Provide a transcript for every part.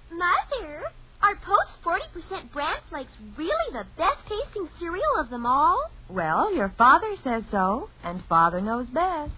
Mother, are Post 40% bran flakes really the best-tasting cereal of them all? Well, your father says so, and Father knows best.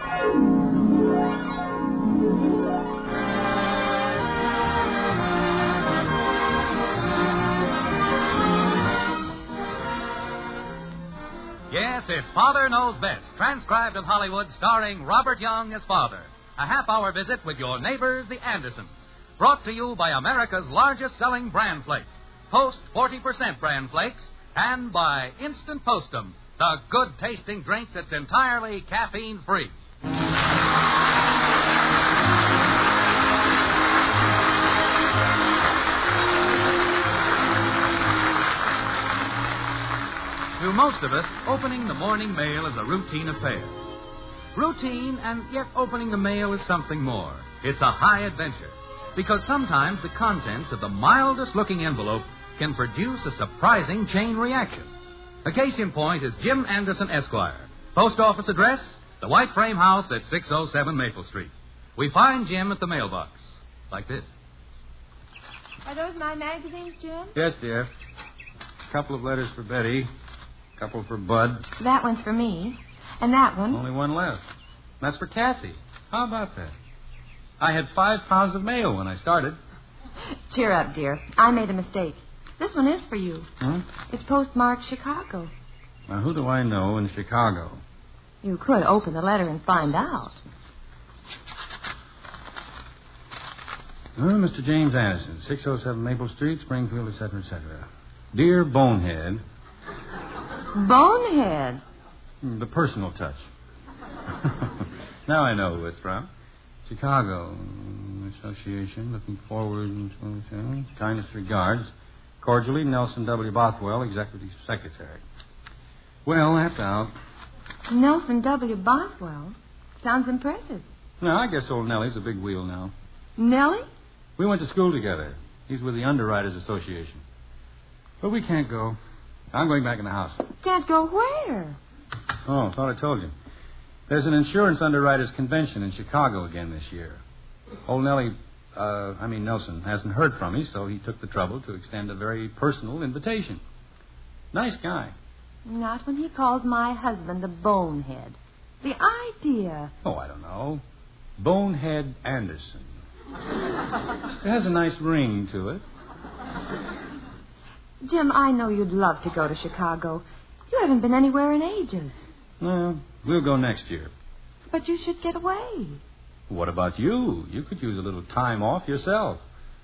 Yes, it's Father Knows Best, transcribed in Hollywood, starring Robert Young as Father. A half-hour visit with your neighbors, the Andersons. Brought to you by America's largest-selling bran flakes, Post 40% bran flakes, and by Instant Postum, the good-tasting drink that's entirely caffeine-free. To most of us, opening the morning mail is a routine affair. Routine, and yet opening the mail is something more. It's a high adventure, because sometimes the contents of the mildest-looking envelope can produce a surprising chain reaction. A case in point is Jim Anderson, Esquire. Post office address, the White Frame House at 607 Maple Street. We find Jim at the mailbox, like this. Are those my magazines, Jim? Yes, dear. A couple of letters for Betty. A couple for Bud. That one's for me. And that one. Only one left. That's for Kathy. How about that? I had 5 pounds of mail when I started. Cheer up, dear. I made a mistake. This one is for you. Huh? It's postmarked Chicago. Now, who do I know in Chicago? You could open the letter and find out. Mr. James Anderson, 607 Maple Street, Springfield, etc., etc. Dear Bonehead. Bonehead? The personal touch. Now I know who it's from. Chicago Association, looking forward, kindest regards. Cordially, Nelson W. Bothwell, Executive Secretary. Well, that's out. Nelson W. Bothwell? Sounds impressive. No, I guess old Nellie's a big wheel now. Nellie? We went to school together. He's with the Underwriters Association. But we can't go. I'm going back in the house. Can't go where? Oh, thought I told you. There's an insurance underwriters convention in Chicago again this year. Old Nelson hasn't heard from me, so he took the trouble to extend a very personal invitation. Nice guy. Not when he calls my husband a bonehead. The idea. Oh, I don't know. Bonehead Anderson. It has a nice ring to it. Jim, I know you'd love to go to Chicago. You haven't been anywhere in ages. Well, we'll go next year. But you should get away. What about you? You could use a little time off yourself.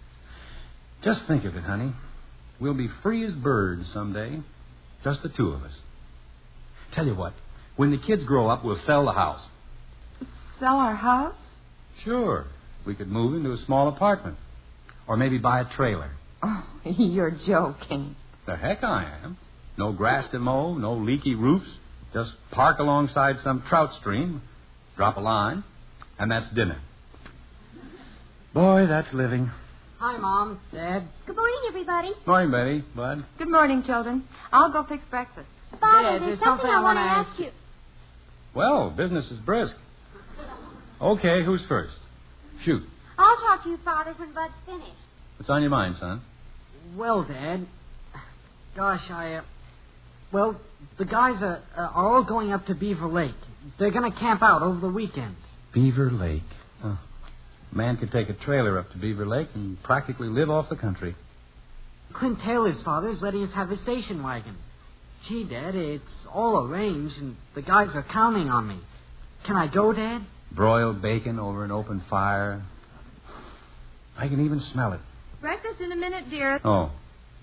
Just think of it, honey. We'll be free as birds someday. Just the two of us. Tell you what, when the kids grow up, we'll sell the house. Sell our house? Sure. We could move into a small apartment. Or maybe buy a trailer. Oh, you're joking. The heck I am. No grass to mow, no leaky roofs. Just park alongside some trout stream, drop a line, and that's dinner. Boy, that's living. Hi, Mom, Dad. Good morning, everybody. Morning, Betty, Bud. Good morning, children. I'll go fix breakfast. Father, Dad, there's something I want to ask you. Well, business is brisk. Okay, who's first? Shoot. I'll talk to you, Father, when Bud's finished. What's on your mind, son? Well, Dad, gosh, well, the guys are all going up to Beaver Lake. They're going to camp out over the weekend. Beaver Lake. Oh. A man could take a trailer up to Beaver Lake and practically live off the country. Clint Taylor's father's letting us have his station wagon. Gee, Dad, it's all arranged, and the guys are counting on me. Can I go, Dad? Broiled bacon over an open fire. I can even smell it. Breakfast in a minute, dear. Oh.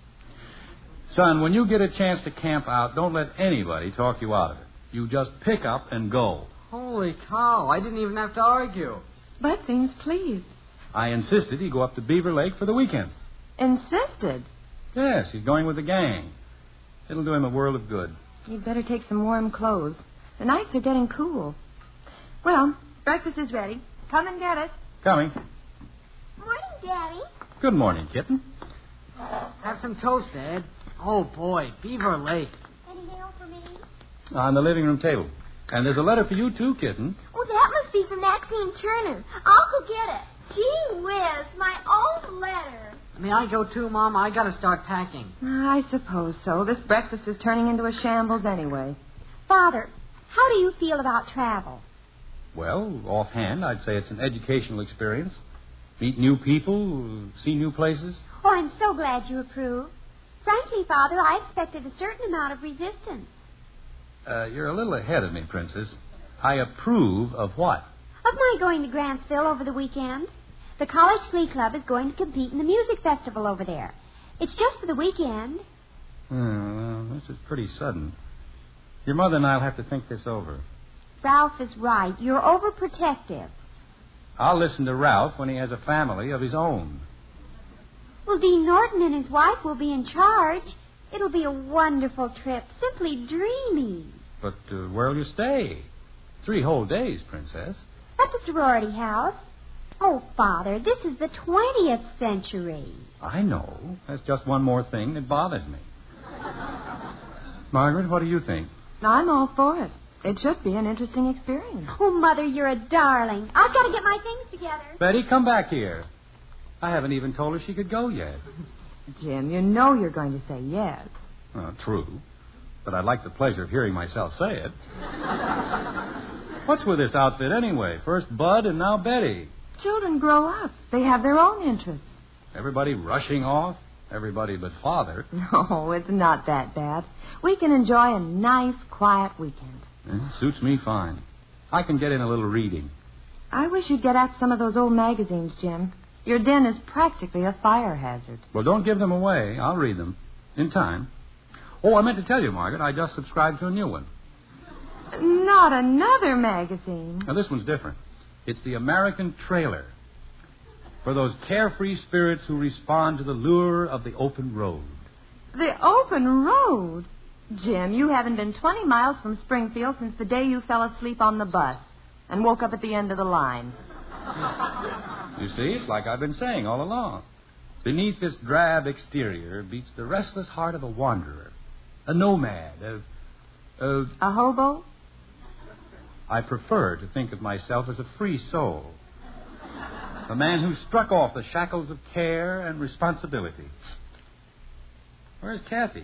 Son, when you get a chance to camp out, don't let anybody talk you out of it. You just pick up and go. Holy cow, I didn't even have to argue. Bud seems pleased. I insisted he go up to Beaver Lake for the weekend. Insisted? Yes, he's going with the gang. It'll do him a world of good. You'd better take some warm clothes. The nights are getting cool. Well, breakfast is ready. Come and get it. Coming. Morning, Daddy. Good morning, kitten. Have some toast, Dad. Oh, boy, Beaver Lake. Anything else for me? On the living room table. And there's a letter for you, too, kitten. Oh, that must be from Maxine Turner. I'll go get it. Gee whiz, my old letter. May I go too, Mom? I gotta start packing. I suppose so. This breakfast is turning into a shambles anyway. Father, how do you feel about travel? Well, offhand, I'd say it's an educational experience. Meet new people, see new places. Oh, I'm so glad you approve. Frankly, Father, I expected a certain amount of resistance. You're a little ahead of me, Princess. I approve of what? Of my going to Grantsville over the weekend. The College Glee Club is going to compete in the music festival over there. It's just for the weekend. Well, this is pretty sudden. Your mother and I'll have to think this over. Ralph is right. You're overprotective. I'll listen to Ralph when he has a family of his own. Well, Dean Norton and his wife will be in charge. It'll be a wonderful trip. Simply dreamy. But where'll you stay? 3 whole days, Princess. At the sorority house. Oh, Father, this is the 20th century. I know. That's just one more thing that bothers me. Margaret, what do you think? I'm all for it. It should be an interesting experience. Oh, Mother, you're a darling. I've got to get my things together. Betty, come back here. I haven't even told her she could go yet. Jim, you know you're going to say yes. True. But I'd like the pleasure of hearing myself say it. What's with this outfit anyway? First Bud and now Betty. Children grow up. They have their own interests. Everybody rushing off? Everybody but Father. No, it's not that bad. We can enjoy a nice, quiet weekend. Suits me fine. I can get in a little reading. I wish you'd get at some of those old magazines, Jim. Your den is practically a fire hazard. Well, don't give them away. I'll read them. In time. Oh, I meant to tell you, Margaret, I just subscribed to a new one. Not another magazine. Now, this one's different. It's the American Trailer. For those carefree spirits who respond to the lure of the open road. The open road? Jim, you haven't been 20 miles from Springfield since the day you fell asleep on the bus and woke up at the end of the line. You see, it's like I've been saying all along. Beneath this drab exterior beats the restless heart of a wanderer, a nomad, a hobo? I prefer to think of myself as a free soul. A man who struck off the shackles of care and responsibility. Where's Kathy?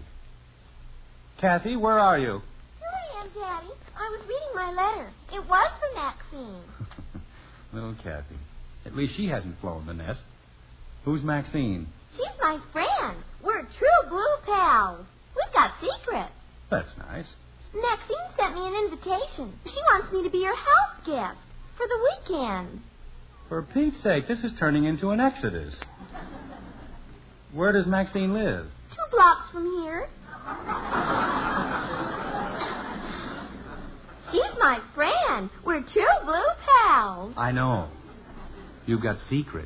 Kathy, where are you? Here I am, Daddy. I was reading my letter. It was for Maxine. Little Kathy. At least she hasn't flown the nest. Who's Maxine? She's my friend. We're true blue pals. We've got secrets. That's nice. Maxine sent me an invitation. She wants me to be her house guest for the weekend. For Pete's sake, this is turning into an exodus. Where does Maxine live? 2 blocks from here. She's my friend. We're true blue pals. I know. You've got secrets.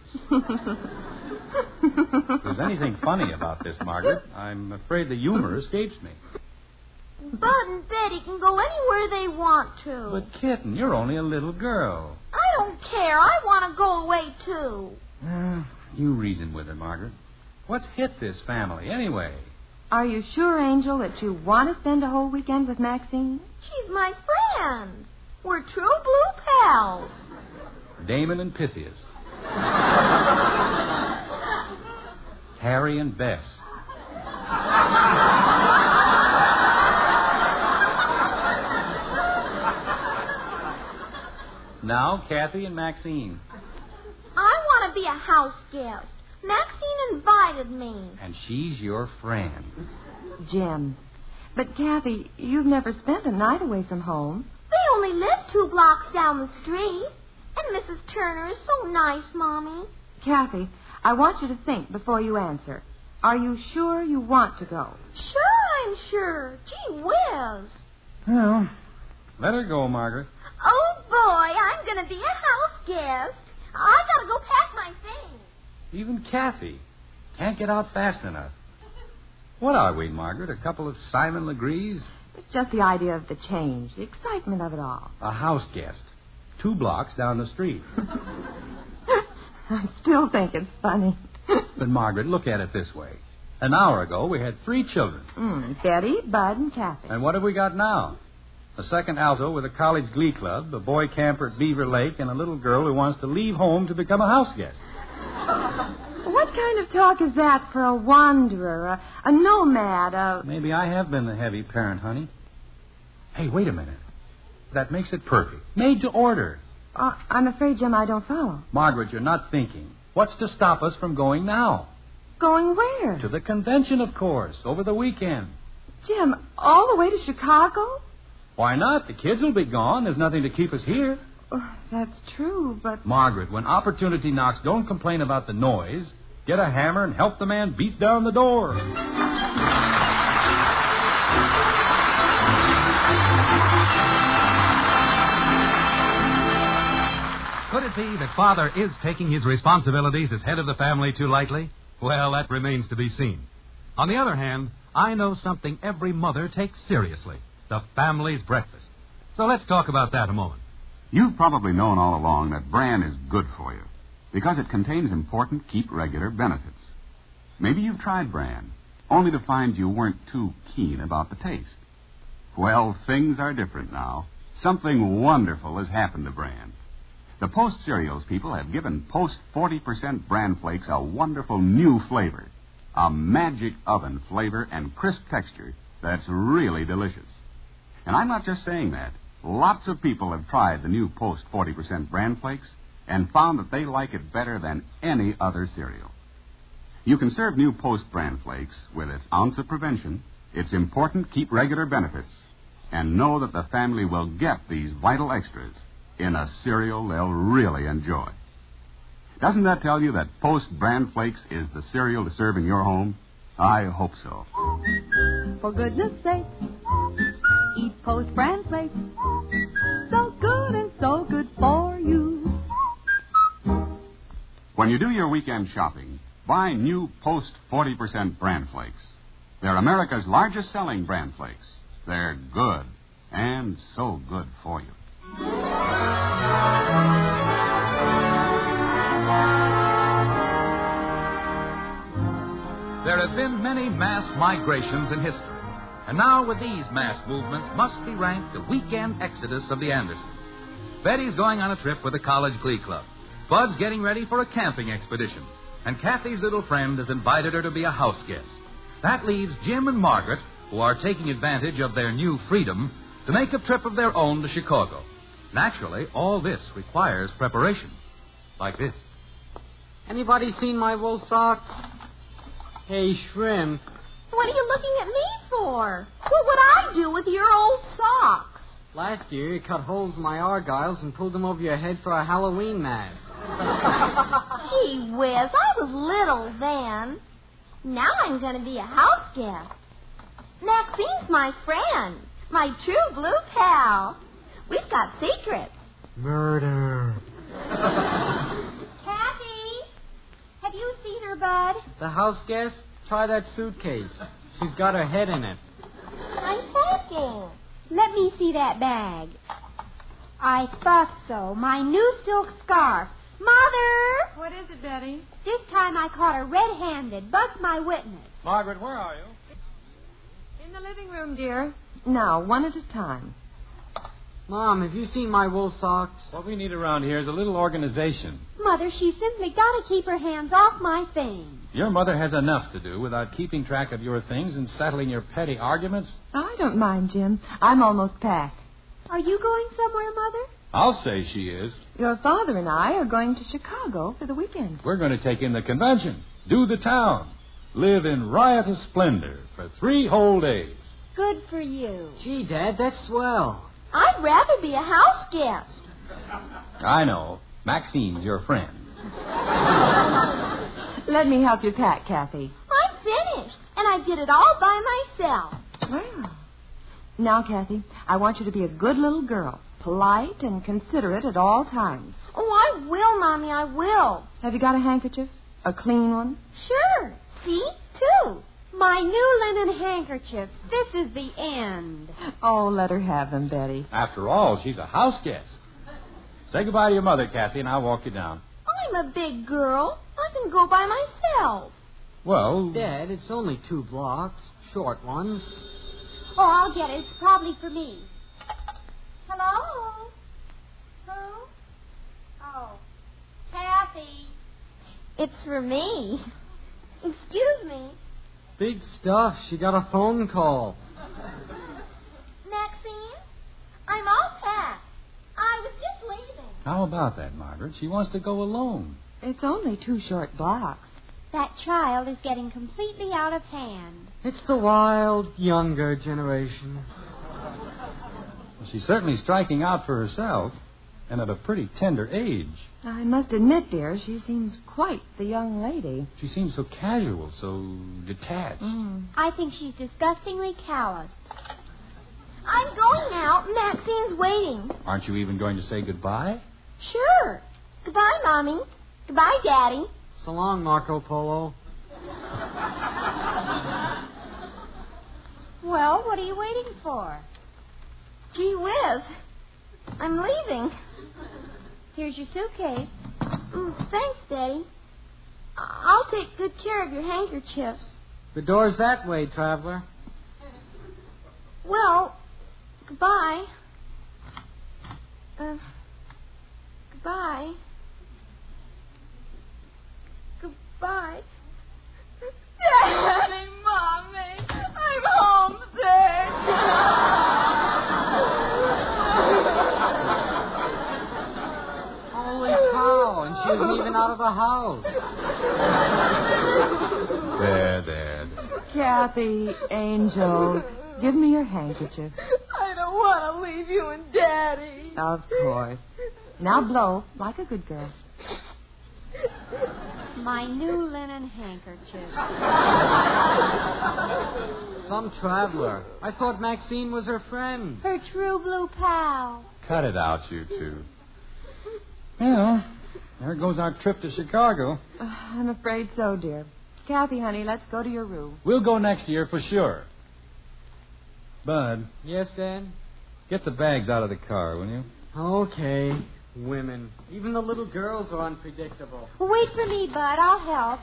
If there's anything funny about this, Margaret, I'm afraid the humor escapes me. Bud and Betty can go anywhere they want to. But, Kitten, you're only a little girl. I don't care. I want to go away, too. You reason with her, Margaret. What's hit this family, anyway? Are you sure, Angel, that you want to spend a whole weekend with Maxine? She's my friend. We're true blue pals. Damon and Pythias. Harry and Bess. Now, Kathy and Maxine. I want to be a house guest. Maxine invited me. And she's your friend. Jim. But, Kathy, you've never spent a night away from home. They only live 2 blocks down the street. And Mrs. Turner is so nice, Mommy. Kathy, I want you to think before you answer. Are you sure you want to go? Sure, I'm sure. Gee whiz. Well, let her go, Margaret. Oh, boy, I'm going to be a house guest. I got to go pack my things. Even Kathy can't get out fast enough. What are we, Margaret? A couple of Simon Legrees? It's just the idea of the change, the excitement of it all. A house guest. 2 blocks down the street. I still think it's funny. But, Margaret, look at it this way. An hour ago, we had 3 children. Betty, Bud, and Kathy. And what have we got now? A second alto with a college glee club, a boy camper at Beaver Lake, and a little girl who wants to leave home to become a house guest. What What kind of talk is that for a wanderer, a nomad, Maybe I have been the heavy parent, honey. Hey, wait a minute. That makes it perfect. Made to order. I'm afraid, Jim, I don't follow. Margaret, you're not thinking. What's to stop us from going now? Going where? To the convention, of course, over the weekend. Jim, all the way to Chicago? Why not? The kids will be gone. There's nothing to keep us here. Oh, that's true, but... Margaret, when opportunity knocks, don't complain about the noise. Get a hammer and help the man beat down the door. Could it be that Father is taking his responsibilities as head of the family too lightly? Well, that remains to be seen. On the other hand, I know something every mother takes seriously: the family's breakfast. So let's talk about that a moment. You've probably known all along that bran is good for you because it contains important keep regular benefits. Maybe you've tried bran, only to find you weren't too keen about the taste. Well, things are different now. Something wonderful has happened to bran. The Post Cereals people have given Post 40% bran flakes a wonderful new flavor, a magic oven flavor and crisp texture that's really delicious. And I'm not just saying that. Lots of people have tried the new Post 40% bran flakes and found that they like it better than any other cereal. You can serve new Post bran flakes with its ounce of prevention, its important keep regular benefits, and know that the family will get these vital extras in a cereal they'll really enjoy. Doesn't that tell you that Post bran flakes is the cereal to serve in your home? I hope so. For goodness sake, eat Post bran flakes. So good and so good for you. When you do your weekend shopping, buy new Post 40% bran flakes. They're America's largest selling bran flakes. They're good and so good for you. There have been many mass migrations in history. And now with these mass movements must be ranked the weekend exodus of the Andersons. Betty's going on a trip with the College Glee Club. Bud's getting ready for a camping expedition. And Kathy's little friend has invited her to be a house guest. That leaves Jim and Margaret, who are taking advantage of their new freedom, to make a trip of their own to Chicago. Naturally, all this requires preparation. Like this. Anybody seen my wool socks? Hey, Shrimp. What are you looking at me for? What would I do with your old socks? Last year, you cut holes in my argyles and pulled them over your head for a Halloween mask. Gee whiz, I was little then. Now I'm going to be a house guest. Maxine's my friend, my true blue pal. We've got secrets. Murder. Kathy, have you seen her, Bud? The house guest? Try that suitcase. She's got her head in it. I'm thinking. Let me see that bag. I thought so. My new silk scarf. Mother! What is it, Betty? This time I caught her red-handed. Bud's my witness. Margaret, where are you? In the living room, dear. Now, one at a time. Mom, have you seen my wool socks? What we need around here is a little organization. Mother, she's simply got to keep her hands off my things. Your mother has enough to do without keeping track of your things and settling your petty arguments. I don't mind, Jim. I'm almost packed. Are you going somewhere, Mother? I'll say she is. Your father and I are going to Chicago for the weekend. We're going to take in the convention, do the town, live in riotous splendor for 3 whole days. Good for you. Gee, Dad, that's swell. I'd rather be a house guest. I know. Maxine's your friend. Let me help you pack, Kathy. I'm finished, and I did it all by myself. Well, now, Kathy, I want you to be a good little girl, polite and considerate at all times. Oh, I will, Mommy, I will. Have you got a handkerchief? A clean one? Sure. See? 2. My new linen handkerchief. This is the end. Oh, let her have them, Betty. After all, she's a house guest. Say goodbye to your mother, Kathy, and I'll walk you down. I'm a big girl. I can go by myself. Well... Dad, it's only 2 blocks. Short ones. Oh, I'll get it. It's probably for me. Hello? Who? Oh, Kathy. It's for me. Excuse me. Big stuff. She got a phone call. Maxine, I'm all packed. I was just leaving. How about that, Margaret? She wants to go alone. It's only 2 short blocks. That child is getting completely out of hand. It's the wild, younger generation. Well, she's certainly striking out for herself, and at a pretty tender age. I must admit, dear, she seems quite the young lady. She seems so casual, so detached. I think she's disgustingly calloused. I'm going now. Maxine's waiting. Aren't you even going to say goodbye? Sure. Goodbye, Mommy. Goodbye, Daddy. So long, Marco Polo. Well, what are you waiting for? Gee whiz. I'm leaving. Here's your suitcase. Thanks, Daddy. I'll take good care of your handkerchiefs. The door's that way, traveler. Well, goodbye. Goodbye. Goodbye. Daddy, Mommy, I'm homesick. Holy cow, and she isn't even out of the house. There. Kathy, Angel, give me your handkerchief. I don't want to leave you and Daddy. Of course. Now blow like a good girl. My new linen handkerchief. Some traveler. I thought Maxine was her friend. Her true blue pal. Cut it out, you two. Well, there goes our trip to Chicago. I'm afraid so, dear. Kathy, honey, let's go to your room. We'll go next year for sure. Bud, Yes, Dad? get the bags out of the car, will you? Okay. Women. Even the little girls are unpredictable. Wait for me, Bud. I'll help.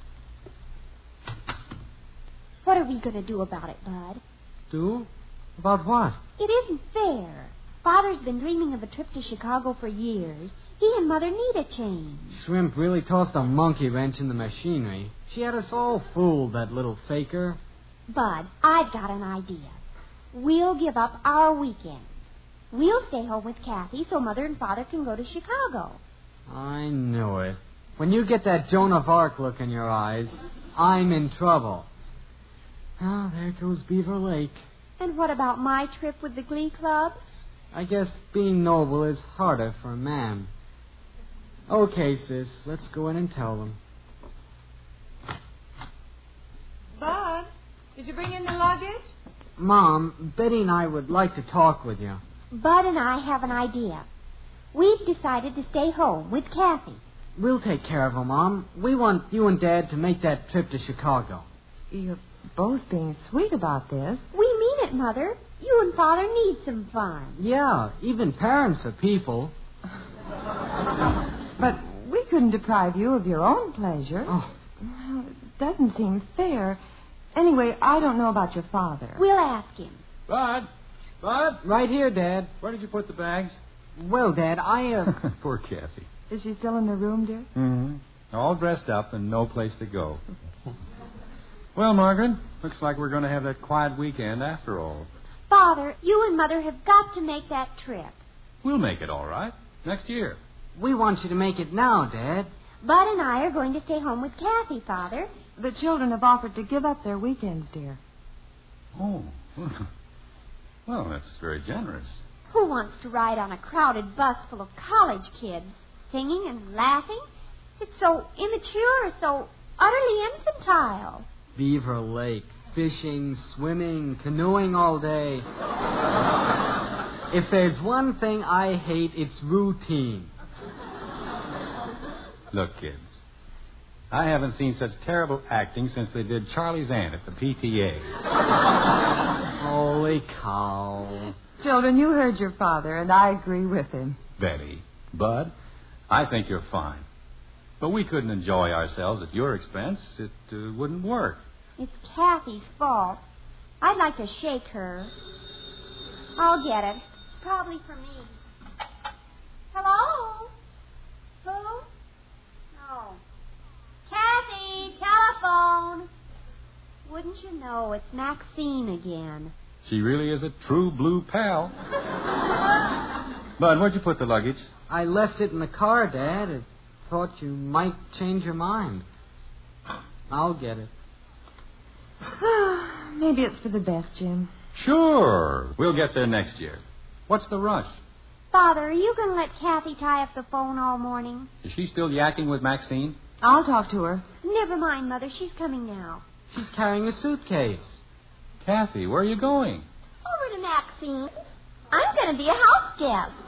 What are we going to do about it, Bud? Do? About what? It isn't fair. Father's been dreaming of a trip to Chicago for years. He and Mother need a change. Shrimp really tossed a monkey wrench in the machinery. She had us all fooled, that little faker. Bud, I've got an idea. We'll give up our weekend. We'll stay home with Kathy so Mother and Father can go to Chicago. I knew it. When you get that Joan of Arc look in your eyes, I'm in trouble. Ah, there goes Beaver Lake. And what about my trip with the Glee Club? I guess being noble is harder for a man. Okay, sis, let's go in and tell them. Bud, did you bring in the luggage? Mom, Betty and I would like to talk with you. Bud and I have an idea. We've decided to stay home with Kathy. We'll take care of her, Mom. We want you and Dad to make that trip to Chicago. You're both being sweet about this. We mean it, Mother. You and Father need some fun. Yeah, even parents are people. But we couldn't deprive you of your own pleasure. Oh. Well, it doesn't seem fair. Anyway, I don't know about your father. We'll ask him. Bud? Right here, Dad. Where did you put the bags? Well, Dad, Poor Kathy. Is she still in the room, dear? Mm-hmm. All dressed up and no place to go. Well, Margaret, looks like we're going to have that quiet weekend after all. Father, you and Mother have got to make that trip. We'll make it all right. Next year. We want you to make it now, Dad. Bud and I are going to stay home with Kathy, Father. The children have offered to give up their weekends, dear. Oh. Well, that's very generous. Who wants to ride on a crowded bus full of college kids, singing and laughing? It's so immature, so utterly infantile. Beaver Lake. Fishing, swimming, canoeing all day. If there's one thing I hate, it's routine. Look, kids, I haven't seen such terrible acting since they did Charlie's Aunt at the PTA. Holy cow. Children, you heard your father, and I agree with him. Betty, Bud, I think you're fine. But we couldn't enjoy ourselves at your expense. It wouldn't work. It's Kathy's fault. I'd like to shake her. I'll get it. It's probably for me. Hello? Who? No. Don't you know, it's Maxine again. She really is a true blue pal. Bud, where'd you put the luggage? I left it in the car, Dad. I thought you might change your mind. I'll get it. Maybe it's for the best, Jim. Sure. We'll get there next year. What's the rush? Father, are you going to let Kathy tie up the phone all morning? Is she still yakking with Maxine? I'll talk to her. Never mind, Mother. She's coming now. She's carrying a suitcase. Kathy, where are you going? Over to Maxine. I'm going to be a house guest.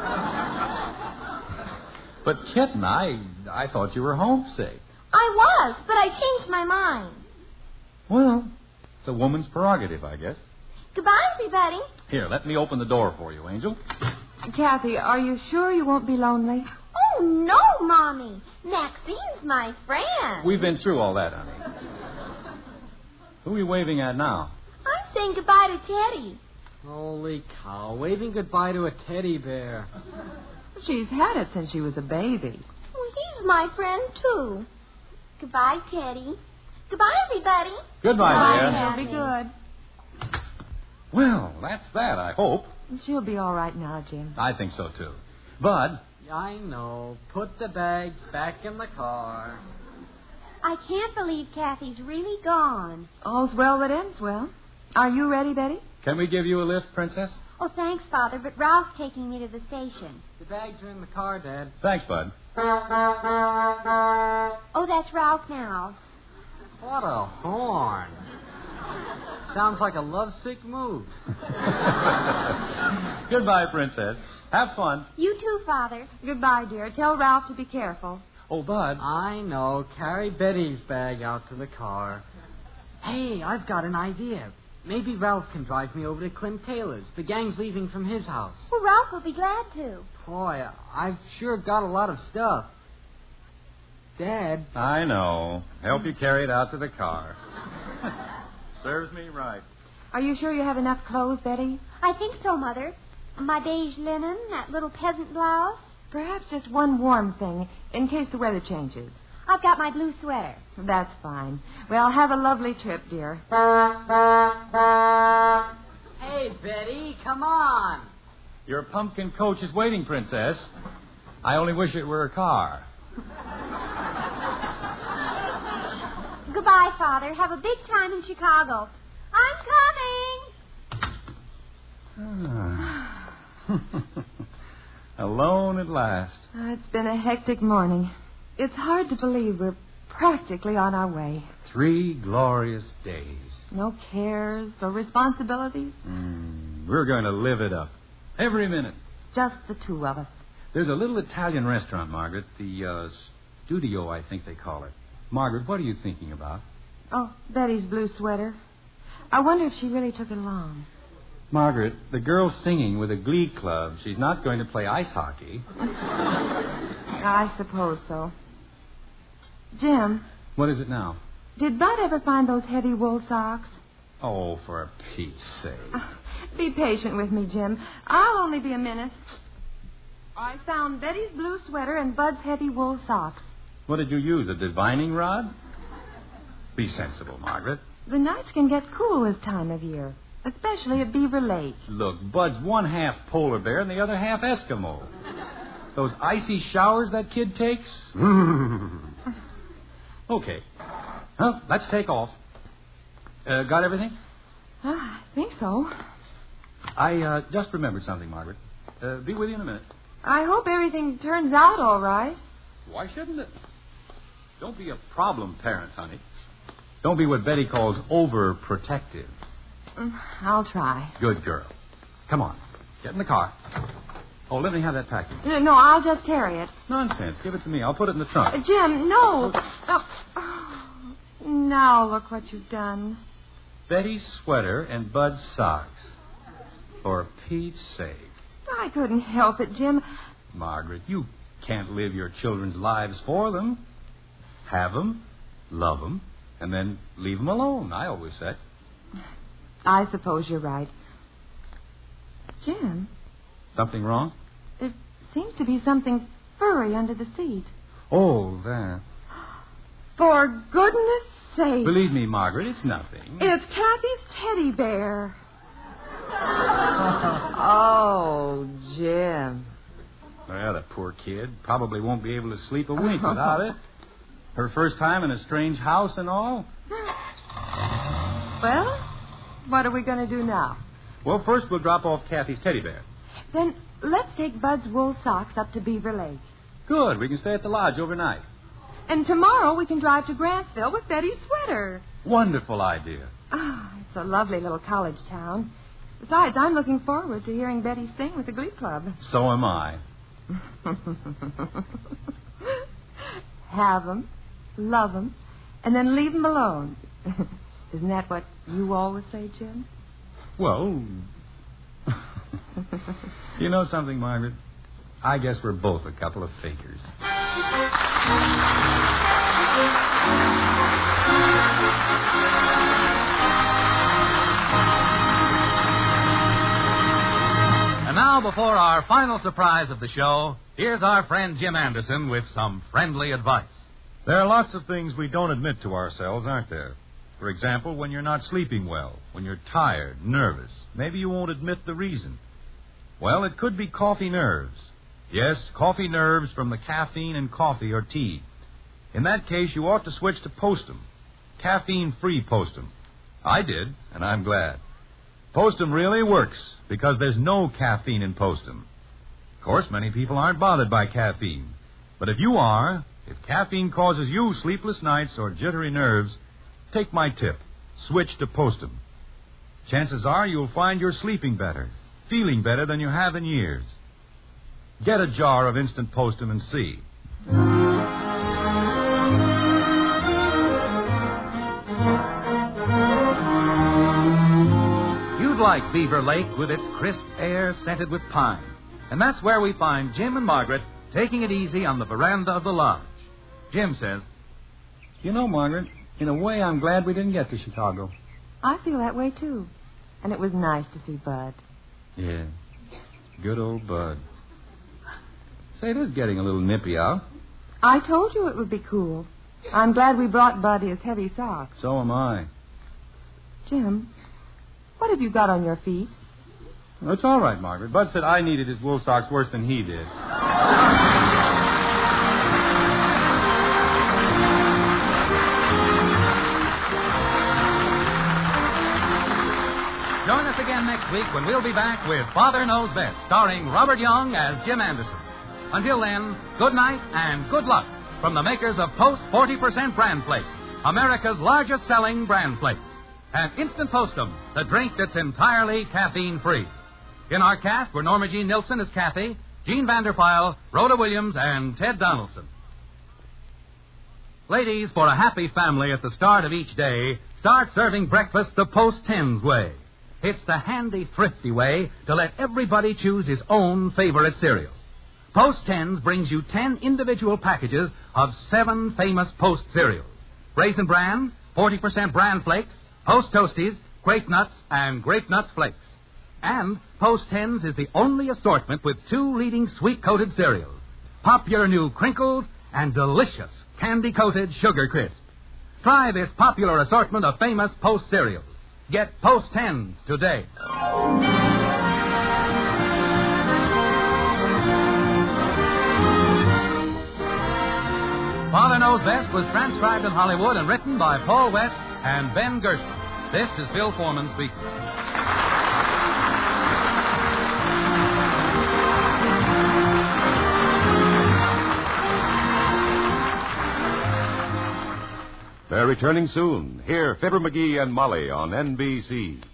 But, Kitten, I thought you were homesick. I was, but I changed my mind. Well, it's a woman's prerogative, I guess. Goodbye, everybody. Here, let me open the door for you, Angel. Kathy, are you sure you won't be lonely? Oh, no, Mommy. Maxine's my friend. We've been through all that, honey. Who are you waving at now? I'm saying goodbye to Teddy. Holy cow, waving goodbye to a teddy bear. She's had it since she was a baby. Well, he's my friend, too. Goodbye, Teddy. Goodbye, everybody. Goodbye, dear. She'll be good. Well, that's that, I hope. She'll be all right now, Jim. I think so, too. Bud. I know. Put the bags back in the car. I can't believe Kathy's really gone. All's well that ends well. Are you ready, Betty? Can we give you a lift, Princess? Oh, thanks, Father, but Ralph's taking me to the station. The bags are in the car, Dad. Thanks, Bud. Oh, that's Ralph now. What a horn. Sounds like a lovesick move. Goodbye, Princess. Have fun. You too, Father. Goodbye, dear. Tell Ralph to be careful. Oh, Bud. I know. Carry Betty's bag out to the car. Hey, I've got an idea. Maybe Ralph can drive me over to Clint Taylor's. The gang's leaving from his house. Well, Ralph will be glad to. Boy, I've sure got a lot of stuff. Dad. I know. Help you carry it out to the car. Serves me right. Are you sure you have enough clothes, Betty? I think so, Mother. My beige linen, that little peasant blouse. Perhaps just one warm thing, in case the weather changes. I've got my blue sweater. That's fine. Well, have a lovely trip, dear. Hey, Betty, come on. Your pumpkin coach is waiting, Princess. I only wish it were a car. Goodbye, Father. Have a big time in Chicago. I'm coming. Alone at last. It's been a hectic morning. It's hard to believe we're practically on our way. 3 glorious days. No cares or responsibilities. We're going to live it up. Every minute. Just the two of us. There's a little Italian restaurant, Margaret. The Studio, I think they call it. Margaret, what are you thinking about? Oh, Betty's blue sweater. I wonder if she really took it along. Margaret, the girl's singing with a glee club. She's not going to play ice hockey. I suppose so. Jim. What is it now? Did Bud ever find those heavy wool socks? Oh, for Pete's sake. Be patient with me, Jim. I'll only be a minute. I found Betty's blue sweater and Bud's heavy wool socks. What did you use, a divining rod? Be sensible, Margaret. The nights can get cool this time of year, especially at Beaver Lake. Look, Bud's one half polar bear and the other half Eskimo. Those icy showers that kid takes? Okay. Well, let's take off. Got everything? I think so. I just remembered something, Margaret. Be with you in a minute. I hope everything turns out all right. Why shouldn't it? Don't be a problem parent, honey. Don't be what Betty calls overprotective. I'll try. Good girl. Come on. Get in the car. Oh, let me have that package. No, I'll just carry it. Nonsense. Give it to me. I'll put it in the trunk. Jim, no. Oh. Now look what you've done. Betty's sweater and Bud's socks. For Pete's sake. I couldn't help it, Jim. Margaret, you can't live your children's lives for them. Have them, love them, and then leave them alone, I always say. I suppose you're right. Jim. Something wrong? There seems to be something furry under the seat. Oh, that. For goodness say. Believe me, Margaret, it's nothing. It's Kathy's teddy bear. Oh, Jim. Well, the poor kid probably won't be able to sleep a wink without it. Her first time in a strange house and all. Well, what are we going to do now? Well, first we'll drop off Kathy's teddy bear. Then let's take Bud's wool socks up to Beaver Lake. Good. We can stay at the lodge overnight. And tomorrow we can drive to Grantsville with Betty's sweater. Wonderful idea. Oh, it's a lovely little college town. Besides, I'm looking forward to hearing Betty sing with the Glee Club. So am I. Have 'em, love 'em, and then leave 'em alone. Isn't that what you always say, Jim? Well, you know something, Margaret? I guess we're both a couple of fakers. And now, before our final surprise of the show, here's our friend Jim Anderson with some friendly advice. There are lots of things we don't admit to ourselves, aren't there? For example, when you're not sleeping well, when you're tired, nervous, maybe you won't admit the reason. Well, it could be coffee nerves. Yes, coffee nerves from the caffeine in coffee or tea. In that case, you ought to switch to Postum. Caffeine-free Postum. I did, and I'm glad. Postum really works because there's no caffeine in Postum. Of course, many people aren't bothered by caffeine. But if you are, if caffeine causes you sleepless nights or jittery nerves, take my tip. Switch to Postum. Chances are you'll find you're sleeping better, feeling better than you have in years. Get a jar of instant Postum and see. You'd like Beaver Lake with its crisp air scented with pine. And that's where we find Jim and Margaret taking it easy on the veranda of the lodge. Jim says, You know, Margaret, in a way, I'm glad we didn't get to Chicago. I feel that way, too. And it was nice to see Bud. Yeah. Good old Bud. Say, it is getting a little nippy out. I told you it would be cool. I'm glad we brought Bud his heavy socks. So am I. Jim, what have you got on your feet? Well, it's all right, Margaret. Bud said I needed his wool socks worse than he did. join us again next week when we'll be back with Father Knows Best, starring Robert Young as Jim Anderson. Until then, good night and good luck from the makers of Post 40% Bran Flakes, America's largest selling bran flakes. And Instant Postum, the drink that's entirely caffeine-free. In our cast were Norma Jean Nilsson as Kathy, Gene Vanderfile, Rhoda Williams, and Ted Donaldson. Ladies, for a happy family at the start of each day, start serving breakfast the Post 10's way. It's the handy, thrifty way to let everybody choose his own favorite cereal. Post 10's brings you 10 individual packages of 7 famous Post cereals. Raisin Bran, 40% Bran Flakes, Post Toasties, Grape Nuts, and Grape Nuts Flakes. And Post 10's is the only assortment with 2 leading sweet-coated cereals, popular new Crinkles and delicious candy-coated Sugar Crisp. Try this popular assortment of famous Post cereals. Get Post 10's today. Father Knows Best was transcribed in Hollywood and written by Paul West and Ben Gershwin. This is Bill Foreman speaking. They're returning soon. Hear Fibber McGee and Molly on NBC.